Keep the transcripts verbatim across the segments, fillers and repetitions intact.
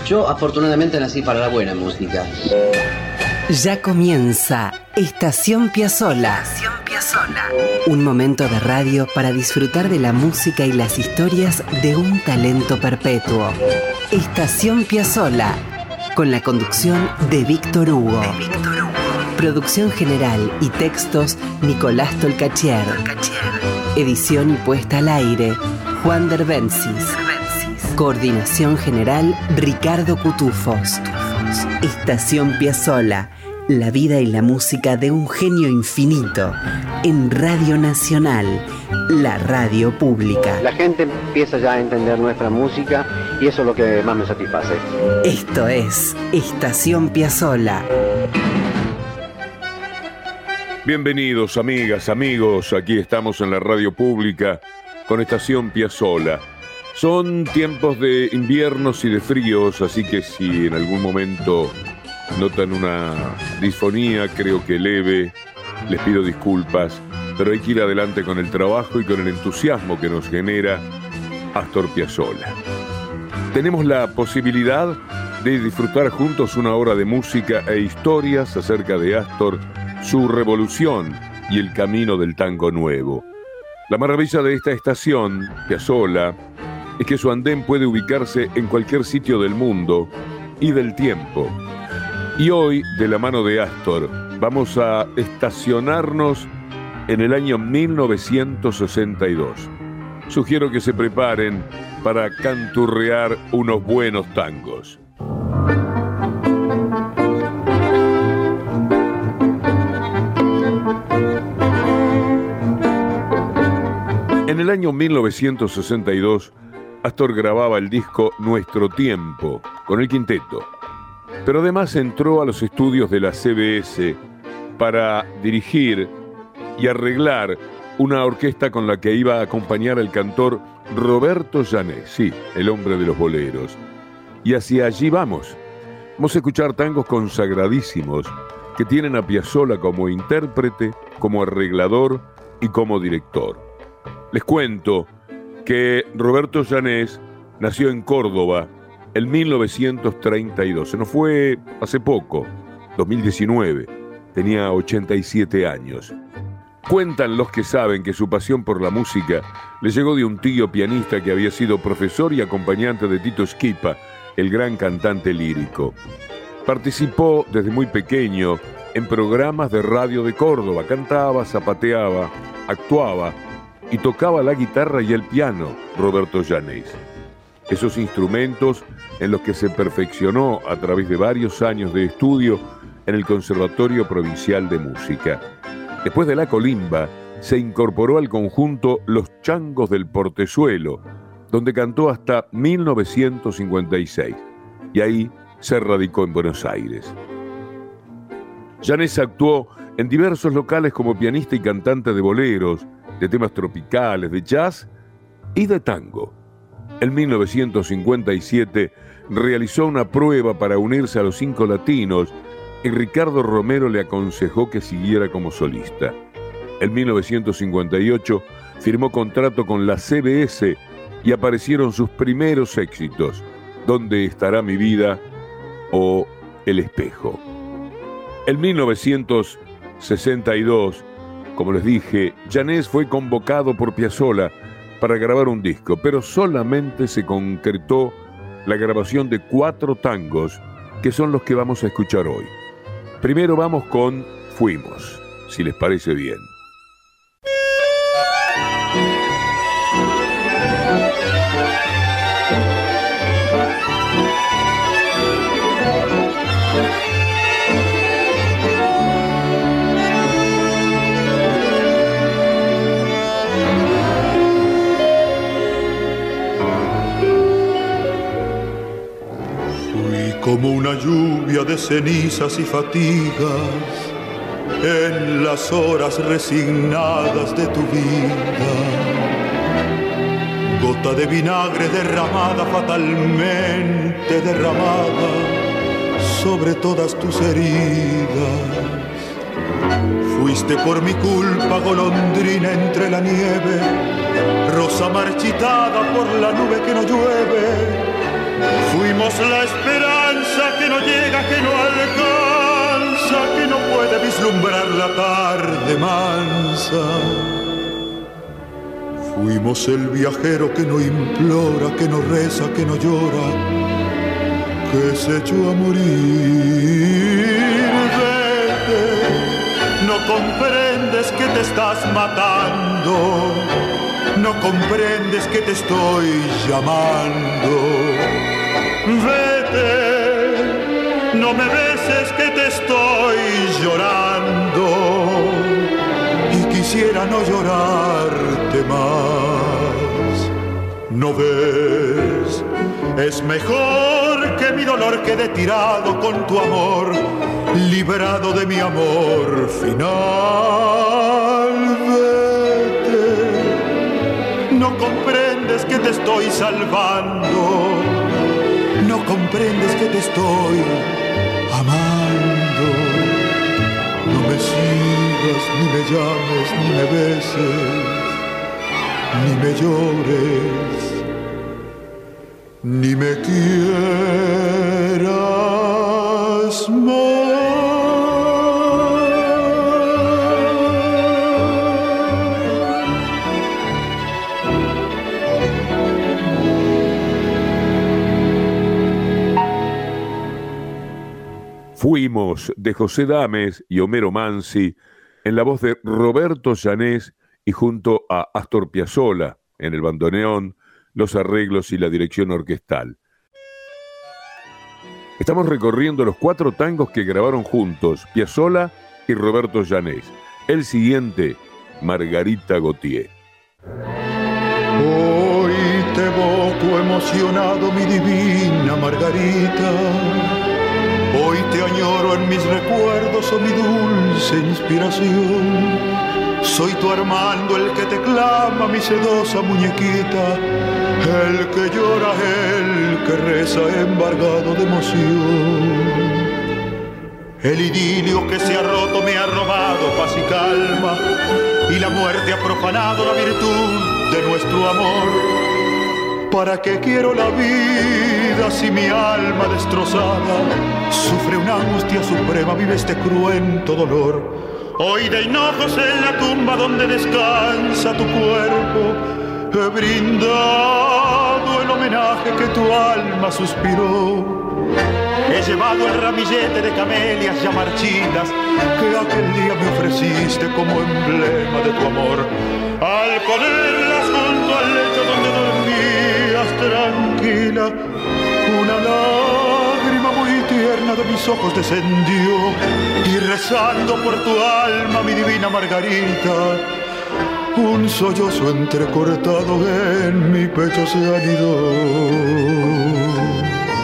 Yo afortunadamente nací para la buena música. Ya comienza Estación Piazzolla. Estación Piazzolla. Un momento de radio para disfrutar de la música y las historias de un talento perpetuo. Estación Piazzolla, con la conducción de Víctor Hugo. De Víctor Hugo. Producción general y textos, Nicolás Tolcachier. Edición y puesta al aire, Juan Derbencis. Coordinación general, Ricardo Cutufos. Estación Piazzolla, la vida y la música de un genio infinito, en Radio Nacional, la radio pública. La gente empieza ya a entender nuestra música y eso es lo que más me satisface. Esto es Estación Piazzolla. Bienvenidos, amigas, amigos. Aquí estamos en la radio pública con Estación Piazzolla. Son tiempos de inviernos y de fríos, así que si en algún momento notan una disfonía, creo que leve, les pido disculpas, pero hay que ir adelante con el trabajo y con el entusiasmo que nos genera Astor Piazzolla. Tenemos la posibilidad de disfrutar juntos una hora de música e historias acerca de Astor, su revolución y el camino del tango nuevo. La maravilla de esta estación, Piazzolla, es que su andén puede ubicarse en cualquier sitio del mundo y del tiempo. Y hoy, de la mano de Astor, vamos a estacionarnos en el año mil novecientos sesenta y dos. Sugiero que se preparen para canturrear unos buenos tangos. En el año mil novecientos sesenta y dos, Astor grababa el disco Nuestro Tiempo con el quinteto, pero además entró a los estudios de la C B S para dirigir y arreglar una orquesta con la que iba a acompañar al cantor Roberto Janés, sí, el hombre de los boleros. Y hacia allí vamos. Vamos a escuchar tangos consagradísimos que tienen a Piazzolla como intérprete, como arreglador y como director. Les cuento que Roberto Janés nació en Córdoba en mil novecientos treinta y dos. Se nos fue hace poco, dos mil diecinueve. Tenía ochenta y siete años. Cuentan los que saben que su pasión por la música le llegó de un tío pianista que había sido profesor y acompañante de Tito Schipa, el gran cantante lírico. Participó desde muy pequeño en programas de radio de Córdoba. Cantaba, zapateaba, actuaba y tocaba la guitarra y el piano, Roberto Janés. Esos instrumentos en los que se perfeccionó a través de varios años de estudio en el Conservatorio Provincial de Música. Después de la colimba, se incorporó al conjunto Los Changos del Portezuelo, donde cantó hasta mil novecientos cincuenta y seis, y ahí se radicó en Buenos Aires. Janés actuó en diversos locales como pianista y cantante de boleros, de temas tropicales, de jazz y de tango. En mil novecientos cincuenta y siete realizó una prueba para unirse a los Cinco Latinos y Ricardo Romero le aconsejó que siguiera como solista. En mil novecientos cincuenta y ocho firmó contrato con la C B S y aparecieron sus primeros éxitos, ¿Dónde estará mi vida? O El espejo. En mil novecientos sesenta y dos, como les dije, Janés fue convocado por Piazzolla para grabar un disco, pero solamente se concretó la grabación de cuatro tangos, que son los que vamos a escuchar hoy. Primero vamos con Fuimos, si les parece bien. Como una lluvia de cenizas y fatigas en las horas resignadas de tu vida, gota de vinagre derramada, fatalmente derramada sobre todas tus heridas. Fuiste por mi culpa golondrina entre la nieve, rosa marchitada por la nube que no llueve, Fuimos la esperanza que no llega, que no alcanza, que no puede vislumbrar la tarde mansa. Fuimos el viajero que no implora, que no reza, que no llora, que se echó a morir. Vete, no comprendes que te estás matando, no comprendes que te estoy llamando. Vete, no me beses que te estoy llorando y quisiera no llorarte más. ¿No ves? Es mejor que mi dolor quede tirado con tu amor, librado de mi amor final. Vete, no comprendes que te estoy salvando, no comprendes que te estoy amando. No me sigas, ni me llames, ni me beses, ni me llores, ni me quieras más. Fuimos, de José Dames y Homero Mansi, en la voz de Roberto Llanés y junto a Astor Piazzolla en el bandoneón, los arreglos y la dirección orquestal. Estamos recorriendo los cuatro tangos que grabaron juntos Piazzolla y Roberto Llanés. El siguiente, Margarita Gautier. Hoy te evoco emocionado, mi divina Margarita. Hoy te añoro en mis recuerdos, oh mi dulce inspiración. Soy tu Armando, el que te clama, mi sedosa muñequita, el que llora, el que reza embargado de emoción. El idilio que se ha roto me ha robado paz y calma, y la muerte ha profanado la virtud de nuestro amor. ¿Para qué quiero la vida si mi alma destrozada sufre una angustia suprema, vive este cruento dolor? Hoy de hinojos en la tumba donde descansa tu cuerpo, he brindado el homenaje que tu alma suspiró. He llevado el ramillete de camelias ya marchitas que aquel día me ofreciste como emblema de tu amor. Al ponerlas junto al lecho donde dormías tranquila, una lágrima muy tierna de mis ojos descendió, y rezando por tu alma, mi divina Margarita, un sollozo entrecortado en mi pecho se anidó.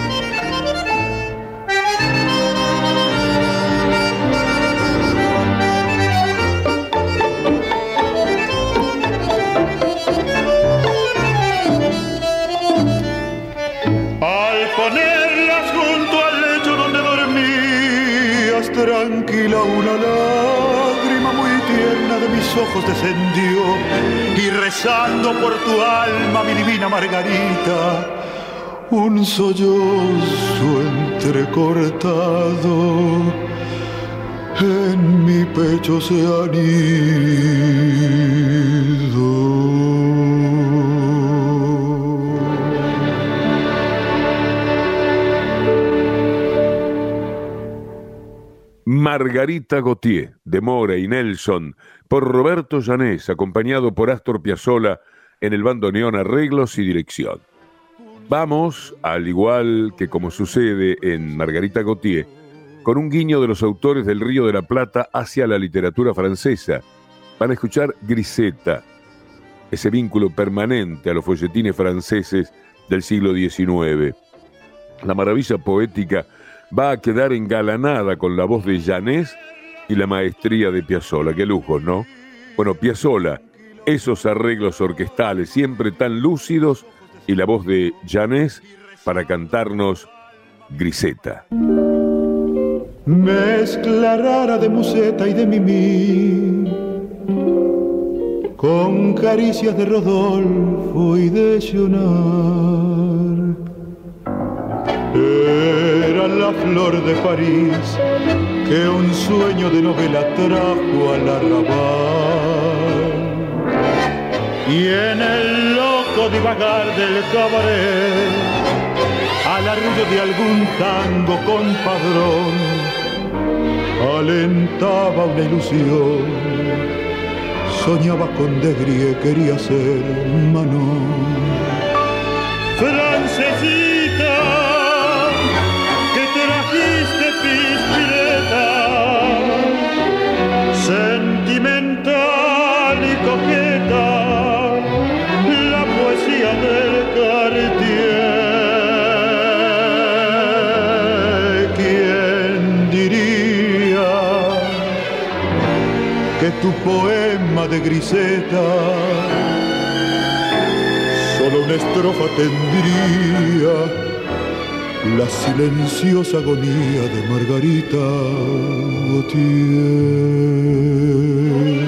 Tranquila, una lágrima muy tierna de mis ojos descendió, y rezando por tu alma, mi divina Margarita, un sollozo entrecortado en mi pecho se anidó. Margarita Gautier, de Mora y Nelson, por Roberto Llanés, acompañado por Astor Piazzolla en el bandoneón, arreglos y dirección. Vamos, al igual que como sucede en Margarita Gautier, con un guiño de los autores del Río de la Plata hacia la literatura francesa. Van a escuchar Griseta, ese vínculo permanente a los folletines franceses del siglo diecinueve. La maravilla poética va a quedar engalanada con la voz de Llanés y la maestría de Piazzolla. Qué lujo, ¿no? Bueno, Piazzolla, esos arreglos orquestales siempre tan lúcidos, y la voz de Llanés para cantarnos Griseta. Mezcla rara de museta y de mimí, con caricias de Rodolfo y de Sionar. Era la flor de París que un sueño de novela trajo al arrabal. Y en el loco divagar del cabaret, al arrullo de algún tango compadrón, alentaba una ilusión. Soñaba con Desgrie, quería ser Manon. Francesita, que trajiste pispireta, sentimental y coqueta, la poesía del Cartier. ¿Quién diría que tu poema de Griseta solo una estrofa tendría la silenciosa agonía de Margarita Gautier?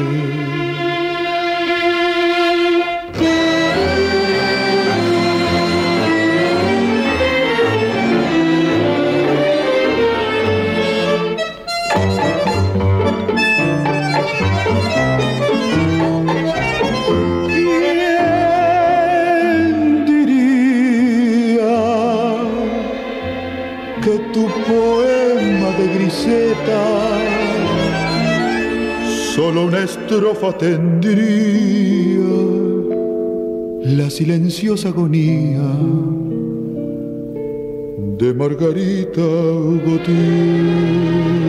Solo una estrofa tendría la silenciosa agonía de Margarita Gautier.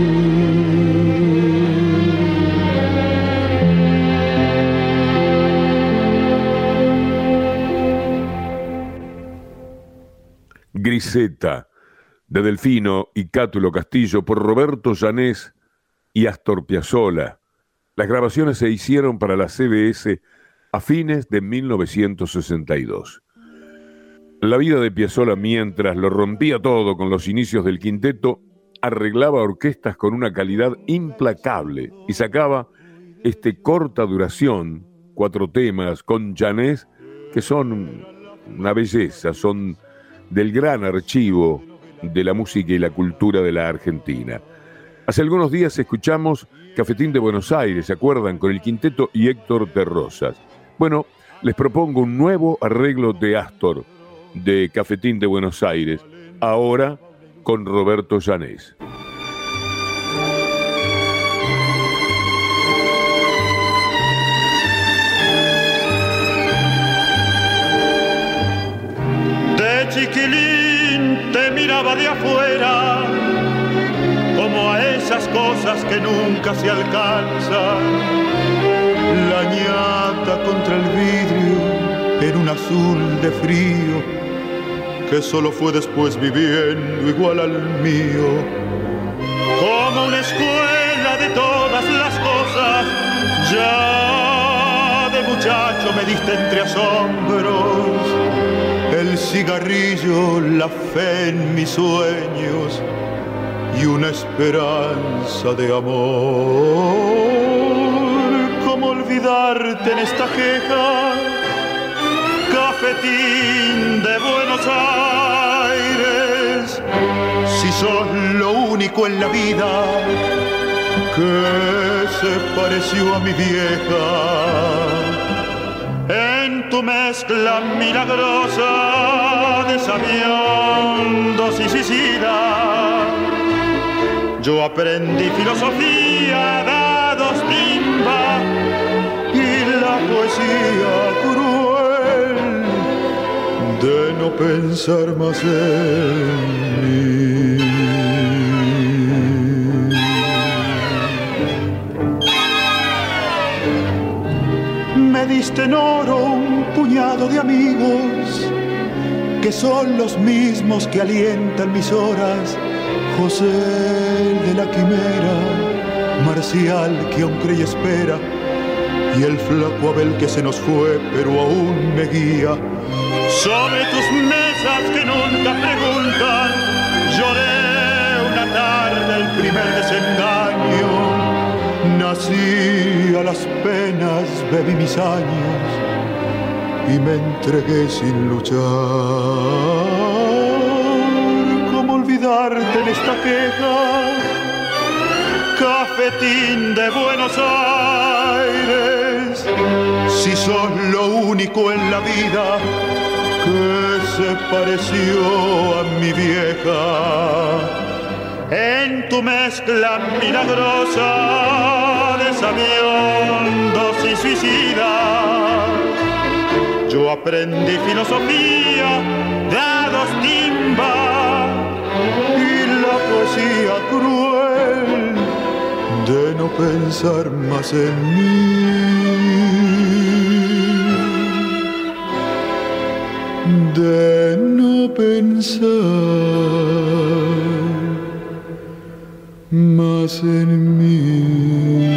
Griseta, de Delfino y Cátulo Castillo, por Roberto Llanés y Astor Piazzolla. Las grabaciones se hicieron para la C B S a fines de mil novecientos sesenta y dos. La vida de Piazzolla, mientras lo rompía todo con los inicios del quinteto, arreglaba orquestas con una calidad implacable y sacaba este corta duración, cuatro temas con Llanés, que son una belleza, son del gran archivo de la música y la cultura de la Argentina. Hace algunos días escuchamos Cafetín de Buenos Aires, ¿se acuerdan? Con el quinteto y Héctor Terrosas. Bueno, les propongo un nuevo arreglo de Astor, de Cafetín de Buenos Aires, ahora con Roberto Llanés. De chiquilín te miraba de afuera, como a esas cosas que nunca se alcanzan. La ñata contra el vidrio en un azul de frío, que solo fue después viviendo igual al mío. Como una escuela de todas las cosas, ya de muchacho me diste entre asombros el cigarrillo, la fe en mis sueños y una esperanza de amor. ¿Cómo olvidarte en esta queja? Cafetín de Buenos Aires, si sos lo único en la vida que se pareció a mi vieja. En tu mezcla milagrosa de sabiondos y sisida, yo aprendí filosofía, dados, timba y la poesía cruel de no pensar más en mí. Me diste en oro un puñado de amigos que son los mismos que alientan mis horas. José de la Quimera, Marcial que aún cree y espera, y el flaco Abel que se nos fue pero aún me guía. Sobre tus mesas que nunca preguntan, lloré una tarde el primer desengaño. Nací a las penas, bebí mis años y me entregué sin luchar. esta queja. Cafetín de Buenos Aires, si sos lo único en la vida que se pareció a mi vieja. En tu mezcla milagrosa de sabiondos y suicidas, yo aprendí filosofía, dados, timba y la poesía cruel de no pensar más en mí, de no pensar más en mí.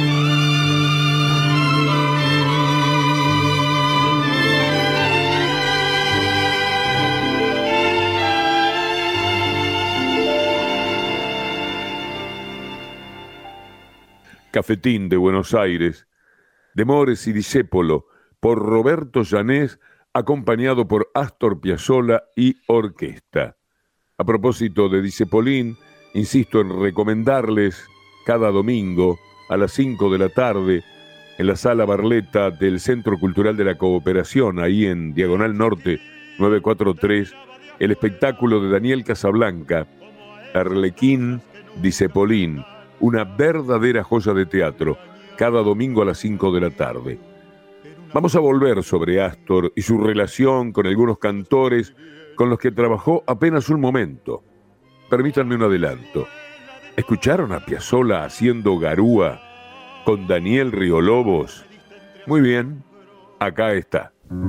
Cafetín de Buenos Aires, de Mores y Discépolo, por Roberto Llanés, acompañado por Astor Piazzolla y orquesta. A propósito de Discepolín, insisto en recomendarles cada domingo a las cinco de la tarde en la Sala Barletta del Centro Cultural de la Cooperación, ahí en Diagonal Norte novecientos cuarenta y tres, el espectáculo de Daniel Casablanca, Arlequín Discepolín, una verdadera joya de teatro, cada domingo a las cinco de la tarde. Vamos a volver sobre Astor y su relación con algunos cantores con los que trabajó apenas un momento. Permítanme un adelanto. ¿Escucharon a Piazzolla haciendo Garúa con Daniel Riolobos? Muy bien, acá está.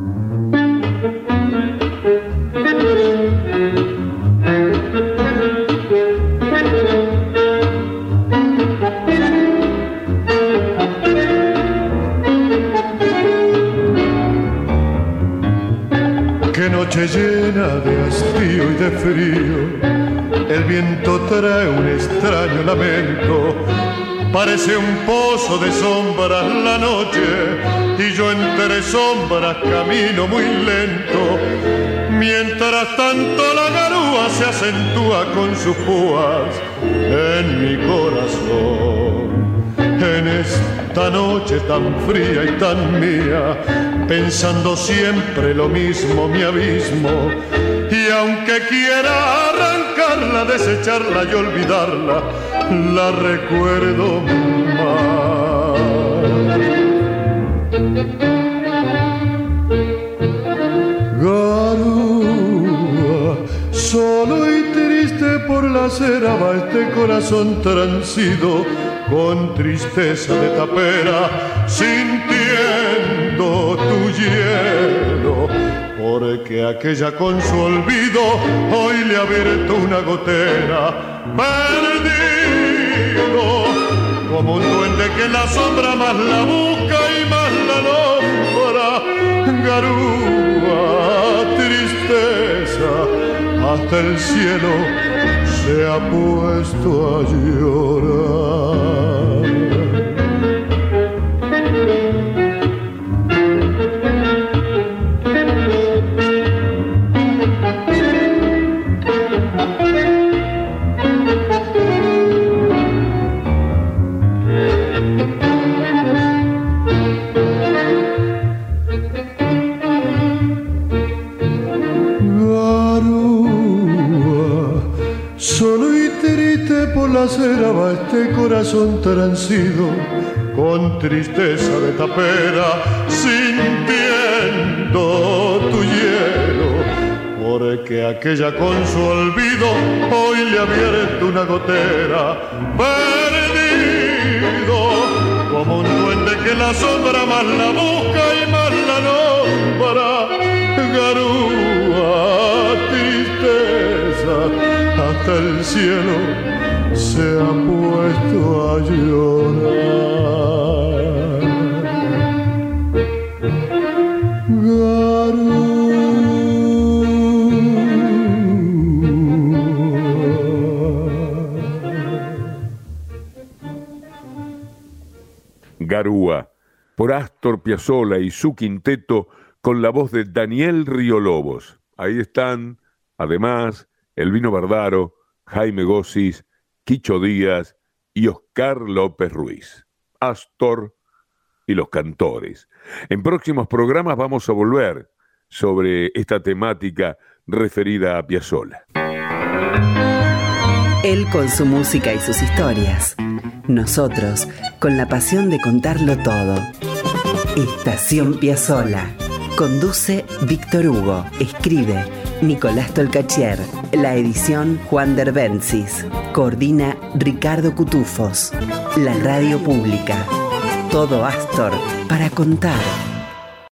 Qué noche llena de hastío y de frío, el viento trae un extraño lamento. Parece un pozo de sombras la noche y yo entre sombras camino muy lento. Mientras tanto la garúa se acentúa con sus púas en mi corazón. En esta noche tan fría y tan mía, pensando siempre lo mismo, mi abismo. Y aunque quiera arrancarla, desecharla y olvidarla, la recuerdo más. Garúa, solo y triste por la acera va este corazón transido, con tristeza de tapera, sintiendo tu hielo, porque aquella con su olvido hoy le ha abierto una gotera. Perdido, como un duende que en la sombra más la busca y más la nombra. Garúa, tristeza, hasta el cielo se ha puesto a llorar. La acera va este corazón transido, con tristeza de tapera, sintiendo tu hielo, porque aquella con su olvido hoy le ha abierto una gotera. Perdido, como un duende que la sombra más la busca y más la nombra. Garúa, tristeza, hasta el cielo se ha puesto a llorar. Garúa, por Astor Piazzolla y su quinteto, con la voz de Daniel Riolobos. Ahí están, además, Elvino Bardaro, Jaime Gossis, Quicho Díaz y Oscar López Ruiz. Astor y los cantores. En próximos programas vamos a volver sobre esta temática referida a Piazzolla. Él con su música y sus historias. Nosotros con la pasión de contarlo todo. Estación Piazzolla. Conduce Víctor Hugo. Escribe Nicolás Tolcachier. La edición Juan Derbencis. Coordina Ricardo Cutufos. La radio pública. Todo Astor para contar.